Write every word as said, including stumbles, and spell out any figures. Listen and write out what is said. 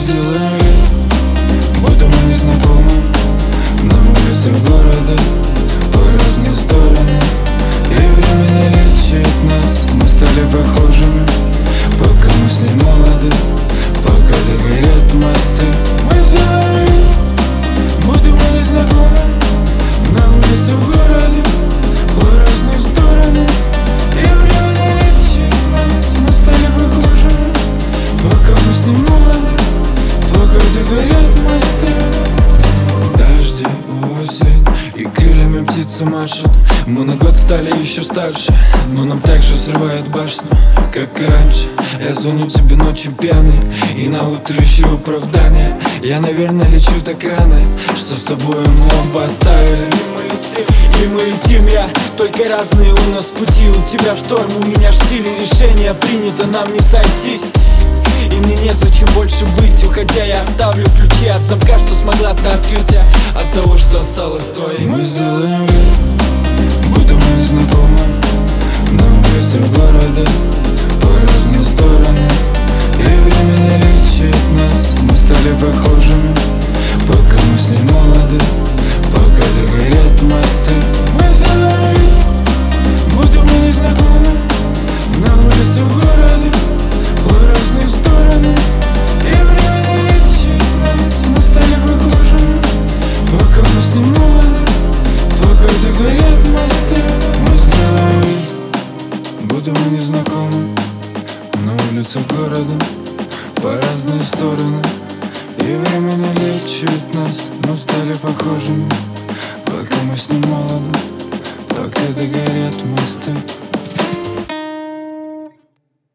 сделаем вид, будто мы не знакомы. На улицах города по разные стороны, и время не лечит нас. Мы стали похожими, пока мы с ней молоды, пока догорят мосты. Мы сделаем вид, будто мы не знакомы. На улицах города по разные стороны, и время не лечит нас. Мы стали похожими, пока мы с ней молоды, пока догорят мосты. Дожди, осень, и крыльями птица машет. Мы на год стали еще старше, но нам так же срывает башню, как и раньше. Я звоню тебе ночью пьяный, и на утро ищу оправдание. Я, наверное, лечу так рано, что с тобой мы оба оставили. И мы летим, я, только разные у нас пути. У тебя шторм, у меня штиль, и решение принято, нам не сойтись. И мне нет зачем больше быть. Уходя, я оставлю ключи от замка, что смогла ты открыть, а от того, что осталось твоим. Мы сделаем вид, будто мы не знакомы. На улицах города по разные стороны, и время не лечит нас. Мы стали похожими, пока мы с ней молоды, пока догорят мосты. Мы сделаем вид, будто мы не знакомы. На улицах города по разные стороны, и время не лечит нас. Мы стали похожими, пока мы с ней молоды, пока догорят мосты. Мы сделаем вид, будто мы не знакомы. На улицах города по разные стороны, и время не лечит нас. Мы стали похожими,